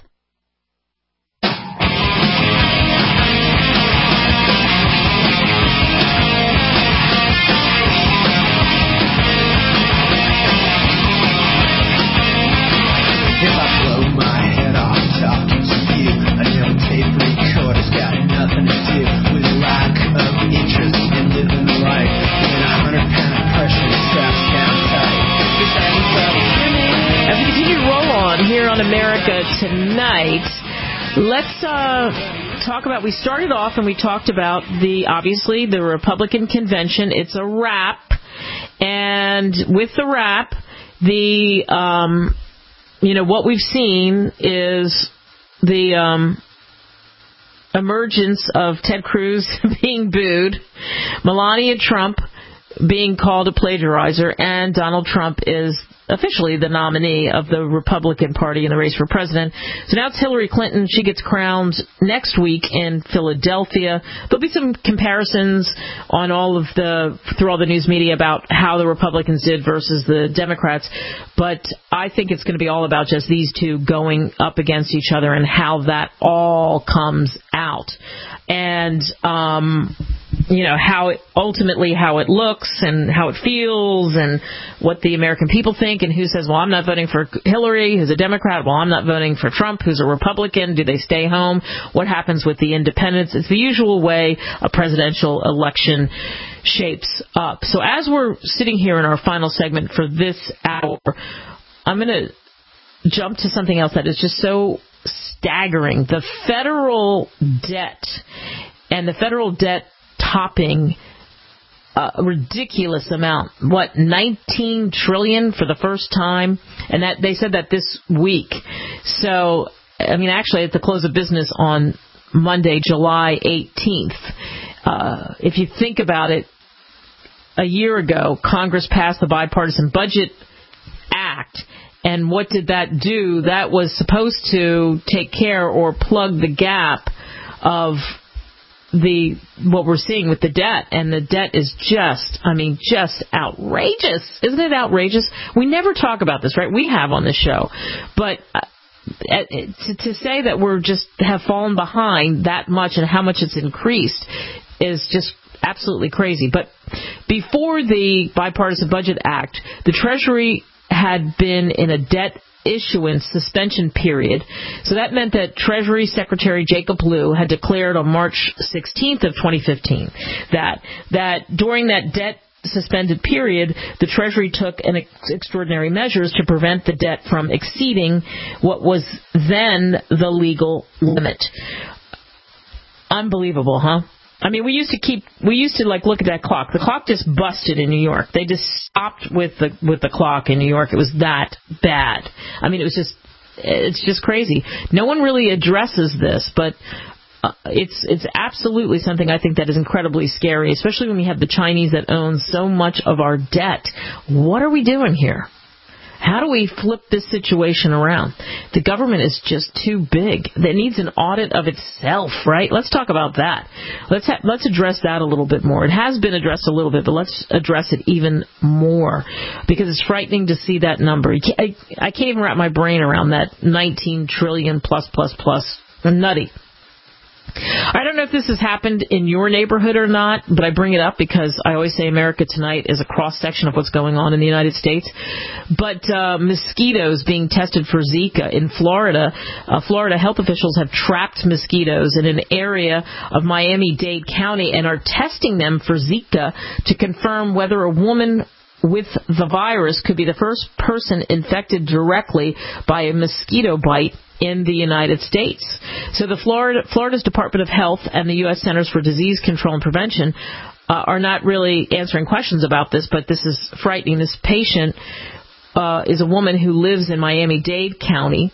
[SPEAKER 2] America Tonight. Let's uh, talk about, we started off and we talked about the, obviously, the Republican convention. It's a wrap. And with the wrap, the, um, you know, what we've seen is the um, emergence of Ted Cruz being booed, Melania Trump being called a plagiarizer, and Donald Trump is officially the nominee of the Republican Party in the race for president. So now it's Hillary Clinton. She gets crowned next week in Philadelphia. There'll be some comparisons on all of the, through all the news media about how the Republicans did versus the Democrats. But I think it's going to be all about just these two going up against each other and how that all comes out. And, um, you know, how it, ultimately how it looks and how it feels and what the American people think and who says, well, I'm not voting for Hillary, who's a Democrat. Well, I'm not voting for Trump, who's a Republican. Do they stay home? What happens with the independents? It's the usual way a presidential election shapes up. So as we're sitting here in our final segment for this hour, I'm going to jump to something else that is just so staggering. The federal debt and the federal debt topping a ridiculous amount. What, nineteen trillion dollars for the first time? And that they said that this week. So I mean, actually, at the close of business on Monday, July eighteenth, uh, if you think about it, a year ago, Congress passed the Bipartisan Budget Act. And what did that do? That was supposed to take care or plug the gap of the what we're seeing with the debt. And the debt is just, I mean, just outrageous. Isn't it outrageous? We never talk about this, right? We have on the show. But uh, to, to say that we're just have fallen behind that much and how much it's increased is just absolutely crazy. But before the Bipartisan Budget Act, the Treasury had been in a debt issuance suspension period. So that meant that Treasury Secretary Jacob Lew had declared on March sixteenth of twenty fifteen that that during that debt suspended period, the Treasury took an ex- extraordinary measures to prevent the debt from exceeding what was then the legal limit. Unbelievable, huh? I mean, we used to keep, we used to like look at that clock. The clock just busted in New York. They just stopped with the with the clock in New York. It was that bad. I mean, it was just, it's just crazy. No one really addresses this, but uh, it's it's absolutely something I think that is incredibly scary, especially when we have the Chinese that own so much of our debt. What are we doing here? How do we flip this situation around? The government is just too big. It needs an audit of itself, right? Let's talk about that. Let's ha- let's address that a little bit more. It has been addressed a little bit, but let's address it even more because it's frightening to see that number. I, I can't even wrap my brain around that nineteen trillion plus, plus, plus. I'm nutty. I don't know if this has happened in your neighborhood or not, but I bring it up because I always say America Tonight is a cross-section of what's going on in the United States. But uh, mosquitoes being tested for Zika in Florida, uh, Florida health officials have trapped mosquitoes in an area of Miami-Dade County and are testing them for Zika to confirm whether a woman with the virus could be the first person infected directly by a mosquito bite in the United States. So the Florida, Florida's Department of Health and the U S Centers for Disease Control and Prevention uh, are not really answering questions about this, but this is frightening. This patient uh, is a woman who lives in Miami-Dade County,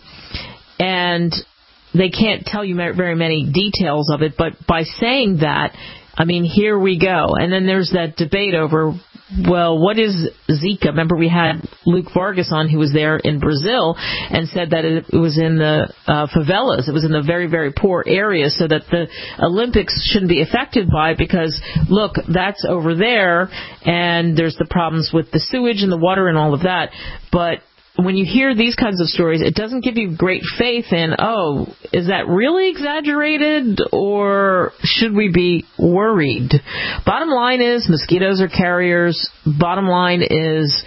[SPEAKER 2] and they can't tell you very many details of it, but by saying that, I mean, here we go. And then there's that debate over, well, what is Zika? Remember we had Luke Vargas on who was there in Brazil and said that it, it was in the uh, favelas. It was in the very, very poor areas so that the Olympics shouldn't be affected by it because, look, that's over there and there's the problems with the sewage and the water and all of that. But when you hear these kinds of stories, it doesn't give you great faith in, oh, is that really exaggerated or should we be worried? Bottom line is mosquitoes are carriers. Bottom line is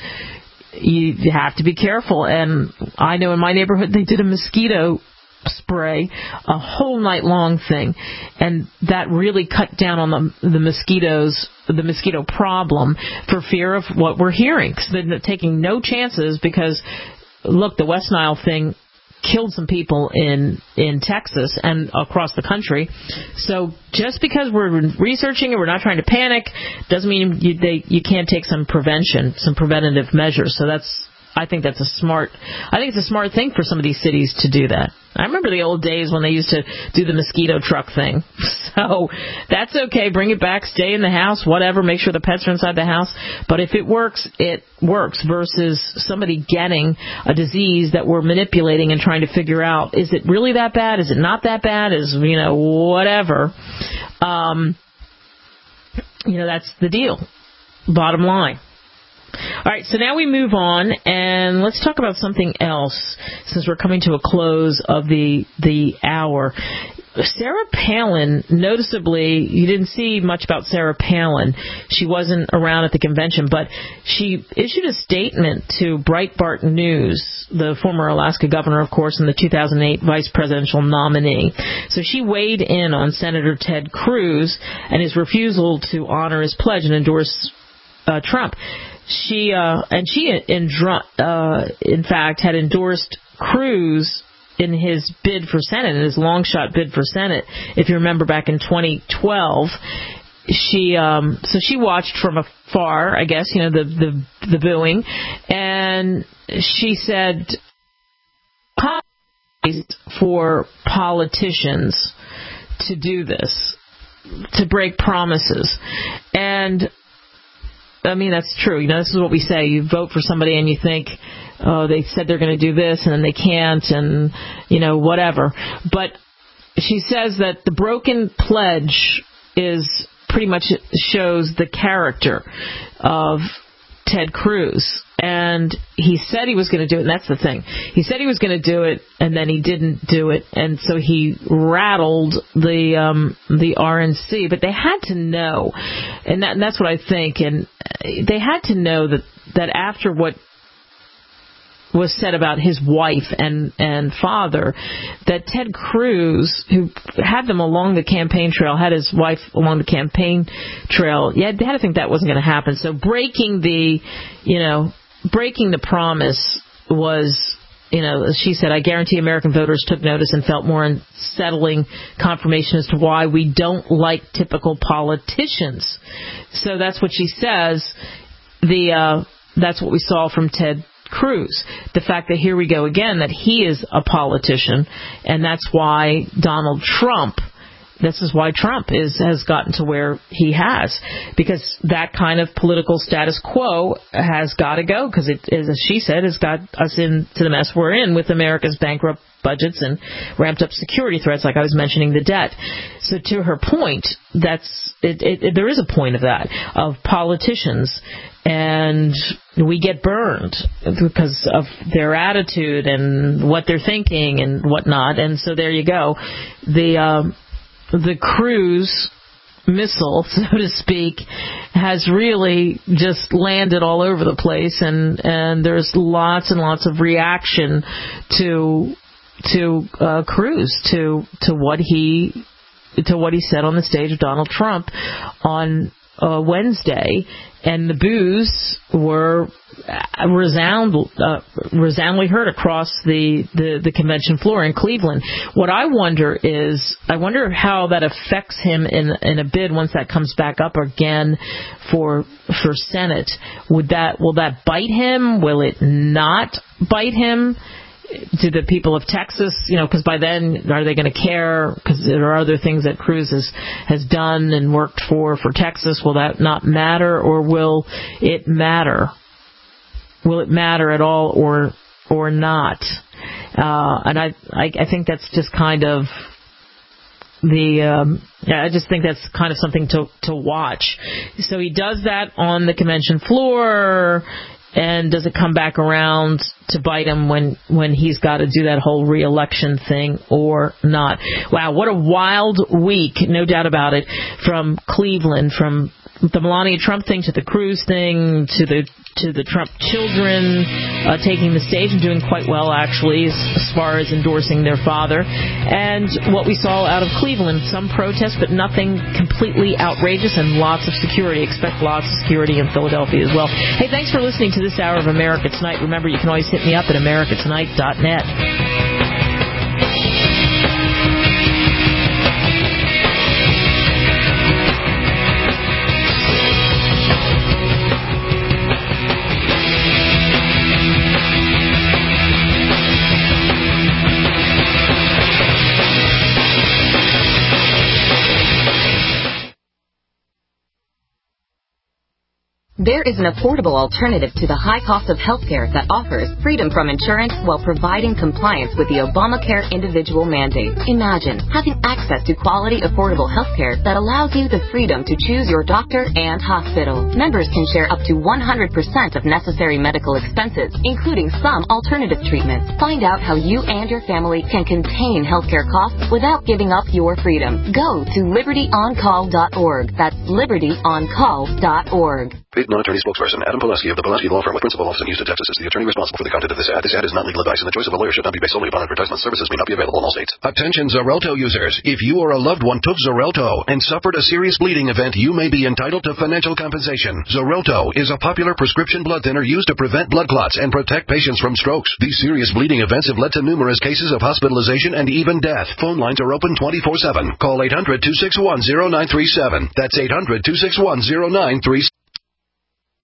[SPEAKER 2] you have to be careful. And I know in my neighborhood they did a mosquito spray, a whole night long thing, and that really cut down on the, the mosquitoes, the mosquito problem for fear of what we're hearing. So they're taking no chances because, look, the West Nile thing killed some people in in Texas and across the country. So just because we're researching and we're not trying to panic doesn't mean you, they, you can't take some prevention, some preventative measures. So that's I think that's a smart, I think it's a smart thing for some of these cities to do that. I remember the old days when they used to do the mosquito truck thing. So that's okay. Bring it back. Stay in the house, whatever. Make sure the pets are inside the house. But if it works, it works versus somebody getting a disease that we're manipulating and trying to figure out, is it really that bad? Is it not that bad? Is, you know, whatever. Um, you know, that's the deal. Bottom line. All right, so now we move on, and let's talk about something else since we're coming to a close of the the hour. Sarah Palin, noticeably, you didn't see much about Sarah Palin. She wasn't around at the convention, but she issued a statement to Breitbart News, the former Alaska governor, of course, and the two thousand eight vice presidential nominee. So she weighed in on Senator Ted Cruz and his refusal to honor his pledge and endorse uh, Trump. She uh, and she, in, uh, in fact, had endorsed Cruz in his bid for Senate, in his long shot bid for Senate. If you remember back in twenty twelve, she um, so she watched from afar, I guess, you know, the the, the booing, and she said, for politicians to do this, to break promises. And, I mean, that's true. You know, this is what we say. You vote for somebody and you think, oh, they said they're going to do this and then they can't and, you know, whatever. But she says that the broken pledge is pretty much shows the character of Ted Cruz. And he said he was going to do it, and that's the thing. He said he was going to do it, and then he didn't do it, and so he rattled the um, the R N C. But they had to know, and, that, and that's what I think, and they had to know that, that after what was said about his wife and, and father, that Ted Cruz, who had them along the campaign trail, had his wife along the campaign trail, yeah, they had to think that wasn't going to happen. So breaking the, you know, breaking the promise was, you know, as she said, I guarantee American voters took notice and felt more unsettling confirmation as to why we don't like typical politicians. So that's what she says. The uh, that's what we saw from Ted Cruz. The fact that here we go again, that he is a politician, and that's why Donald Trump, this is why Trump is has gotten to where he has, because that kind of political status quo has got to go, because it, as she said, has got us into the mess we're in with America's bankrupt budgets and ramped up security threats, like I was mentioning the debt. So to her point, that's it, it, it, there is a point of that, of politicians, and we get burned because of their attitude and what they're thinking and whatnot. And so there you go. The um, the Cruz missile, so to speak, has really just landed all over the place, and, and there's lots and lots of reaction to to uh, Cruz, to to what he to what he said on the stage of Donald Trump on uh, Wednesday, and the boos were resound, uh, resoundingly heard across the, the, the convention floor in Cleveland. What I wonder is, I wonder how that affects him in in a bid once that comes back up again for for Senate. Would that will that bite him? Will it not bite him? Do the people of Texas, you know, because by then, are they going to care? Because there are other things that Cruz has, has done and worked for for Texas. Will that not matter, or will it matter? Will it matter at all, or or not? Uh, and I, I I think that's just kind of the um, yeah, I just think that's kind of something to to watch. So he does that on the convention floor. And does it come back around to bite him when, when he's got to do that whole re-election thing or not? Wow, what a wild week, no doubt about it, from Cleveland, from the Melania Trump thing to the Cruz thing to the to the Trump children uh, taking the stage and doing quite well, actually, as, as far as endorsing their father. And what we saw out of Cleveland, some protests, but nothing completely outrageous, and lots of security. Expect lots of security in Philadelphia as well. Hey, thanks for listening to this hour of America Tonight. Remember, you can always hit me up at america tonight dot net.
[SPEAKER 15] There is an affordable alternative to the high cost of healthcare that offers freedom from insurance while providing compliance with the Obamacare individual mandate. Imagine having access to quality, affordable healthcare that allows you the freedom to choose your doctor and hospital. Members can share up to one hundred percent of necessary medical expenses, including some alternative treatments. Find out how you and your family can contain healthcare costs without giving up your freedom. Go to liberty on call dot org. That's liberty on call dot org.
[SPEAKER 8] Paid non-attorney spokesperson Adam Pulaski of the Pulaski Law Firm with principal office in Houston, Texas, is the attorney responsible for the content of this ad. This ad is not legal advice, and the choice of a lawyer should not be based solely upon advertisement. Services may not be available in all states. Attention Xarelto users. If you or a loved one took Xarelto and suffered a serious bleeding event, you may be entitled to financial compensation. Xarelto is a popular prescription blood thinner used to prevent blood clots and protect patients from strokes. These serious bleeding events have led to numerous cases of hospitalization and even death. Phone lines are open twenty-four seven. Call eight hundred, two six one, zero nine three seven. That's eight hundred, two six one, zero nine three seven.